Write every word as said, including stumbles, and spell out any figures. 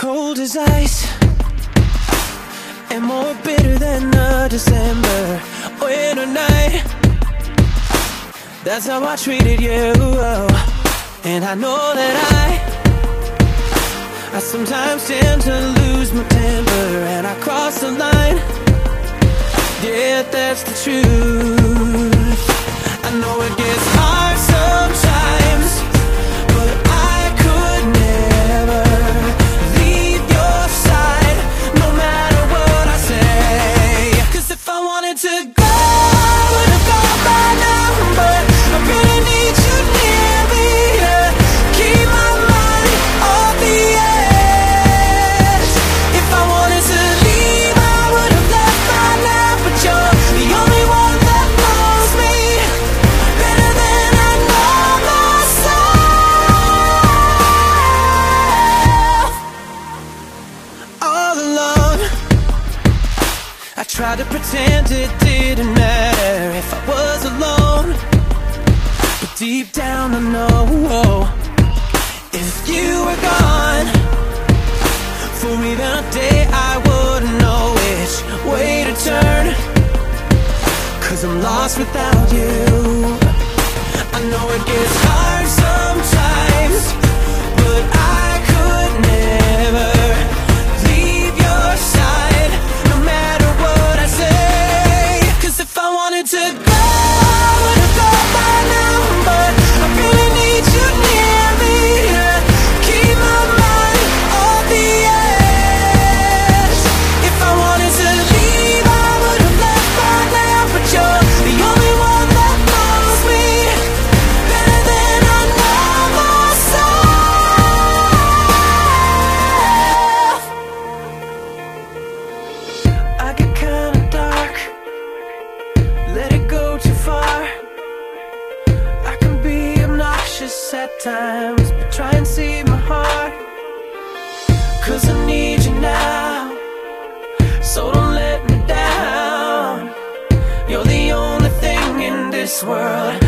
Cold as ice and more bitter than the December winter night. That's how I treated you. And I know that I I sometimes tend to lose my temper, and I cross the line. Yeah, that's the truth. I know it gets hard sometimes, but I could never leave your side, no matter what I say. 'Cause if I wanted to go, I would've gone by now, but I really need you near me to keep my mind off the edge. If I wanted to leave, I would've left by now, but you're the only one that knows me better than I know myself. All alone, I tried to pretend it didn't matter if I was alone, but deep down I know if you were gone for even a day, I wouldn't know which way to turn. 'Cause I'm lost without you. I know it gets hard sometimes, but I could never leave your side, no matter what I say. 'Cause if I wanted to go, I would've gone by now, but I really need you near me to keep my mind off the edge. If I wanted to leave, I would've left by now, but you're the only one that knows me better than I know myself. I get kinda dark, let it go too far. I can be obnoxious at times, but try and see my heart. 'Cause I need you now, so don't let me down. You're the only thing in this world